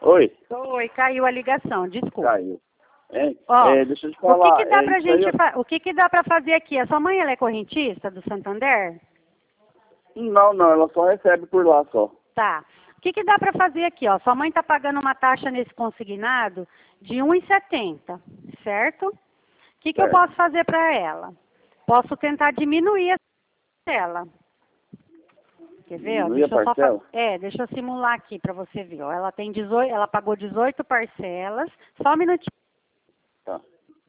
Oi, Oi, caiu a ligação, desculpa. caiu. Hein? Ó, Deixa eu te falar. o que que dá pra isso aí gente o que que dá pra fazer aqui? A sua mãe, ela é correntista do Santander? Não, ela só recebe por lá só. Tá. O que que dá pra fazer aqui, ó? Sua mãe tá pagando uma taxa nesse consignado de 1,70, certo? O que que eu Certo. posso fazer pra ela? Posso tentar diminuir a parcela. Quer ver, ó? Diminuir a parcela? Deixa eu simular aqui pra você ver, ó. Ela pagou 18 parcelas. Só um minutinho. Tá.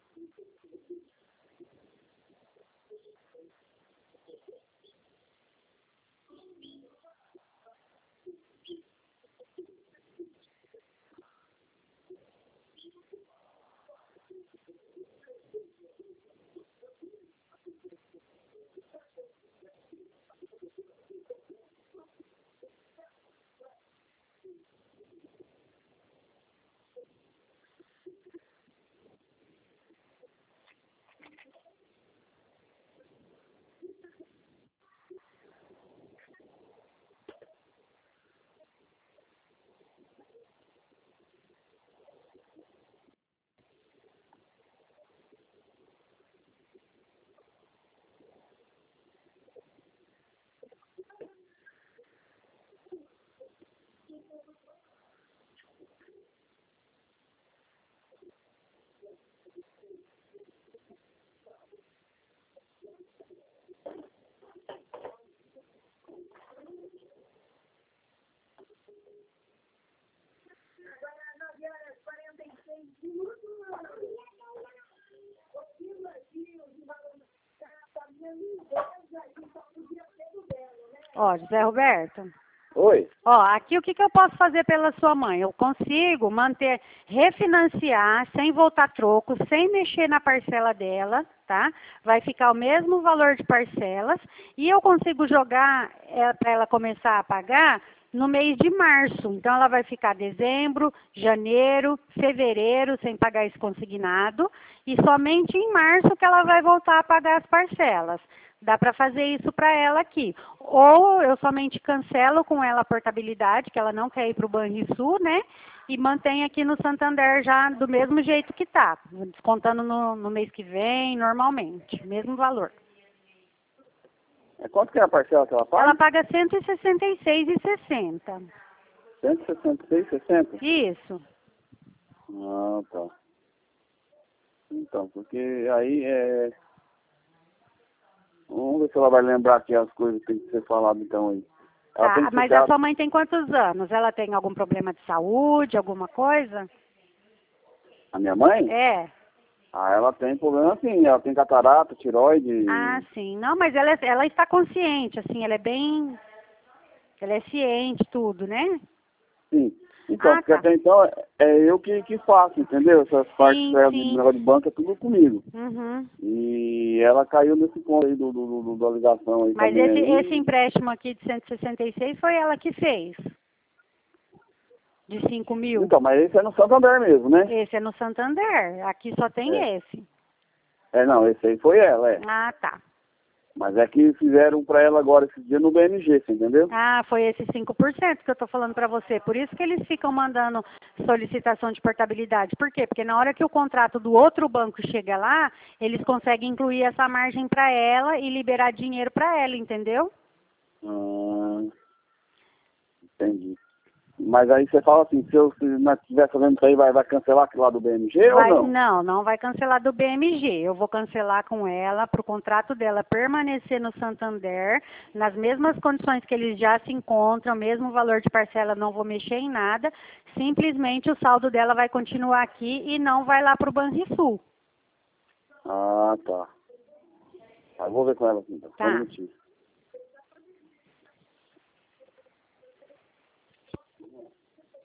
Ó, José Roberto. Oi? Ó, aqui o que que eu posso fazer pela sua mãe? Eu consigo refinanciar sem voltar troco, sem mexer na parcela dela, tá? Vai ficar o mesmo valor de parcelas e eu consigo jogar para ela começar a pagar no mês de março. Então ela vai ficar dezembro, janeiro, fevereiro sem pagar esse consignado e somente em março que ela vai voltar a pagar as parcelas. Dá para fazer isso para ela aqui. Ou eu somente cancelo com ela a portabilidade, que ela não quer ir para o Banrisul, né? E mantém aqui no Santander já do mesmo jeito que está, descontando no mês que vem, normalmente, mesmo valor. Quanto que é a parcela que ela paga? Ela paga R$ 166,60. 166,60? Isso. Ah, tá. Então, porque aí Vamos ver se ela vai lembrar aqui as coisas que tem que ser falado então aí. Ela tem Tá, que mas ficar... a sua mãe tem quantos anos? Ela tem algum problema de saúde, alguma coisa? A minha mãe? É. Ela tem problema sim, ela tem catarata, tiroide. Ah, sim. Não, mas ela está consciente, assim, ela é ciente, tudo, né? Sim. Então, porque Tá. até então é eu que faço, entendeu? Essas partes Sim, de sim. negócio de banco é tudo comigo. Uhum. E ela caiu nesse ponto aí da ligação aí Mas também aí. esse empréstimo aqui de 166 foi ela que fez. De 5 mil. Então, mas esse é no Santander mesmo, né? Esse é no Santander. Aqui só tem É. esse. Não, esse aí foi ela, é. Ah, tá. Mas é que fizeram pra ela agora esse dia no BMG, você entendeu? Ah, foi esse 5% que eu tô falando para você. Por isso que eles ficam mandando solicitação de portabilidade. Por quê? Porque na hora que o contrato do outro banco chega lá, eles conseguem incluir essa margem para ela e liberar dinheiro para ela, entendeu? Entendi. Mas aí você fala assim, se não estiver fazendo isso aí, vai cancelar aquilo lá do BMG ou não? Não vai cancelar do BMG. Eu vou cancelar com ela para o contrato dela permanecer no Santander, nas mesmas condições que eles já se encontram, mesmo valor de parcela, não vou mexer em nada. Simplesmente o saldo dela vai continuar aqui e não vai lá para o Banrisul. Ah, tá. Eu vou ver com ela aqui, então. Só um Tá. minutinho.